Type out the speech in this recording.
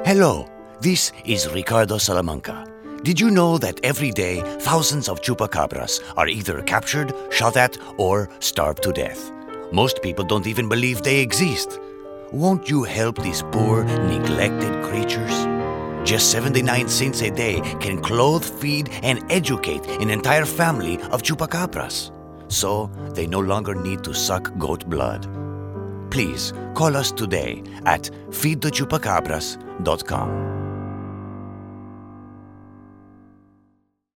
Hello, this is Ricardo Salamanca. Did you know that every day thousands of chupacabras are either captured, shot at, or starved to death? Most people don't even believe they exist. Won't you help these poor, neglected creatures? Just 79 cents a day can clothe, feed, and educate an entire family of chupacabras. So they no longer need to suck goat blood. Please call us today at feedthechupacabras.com.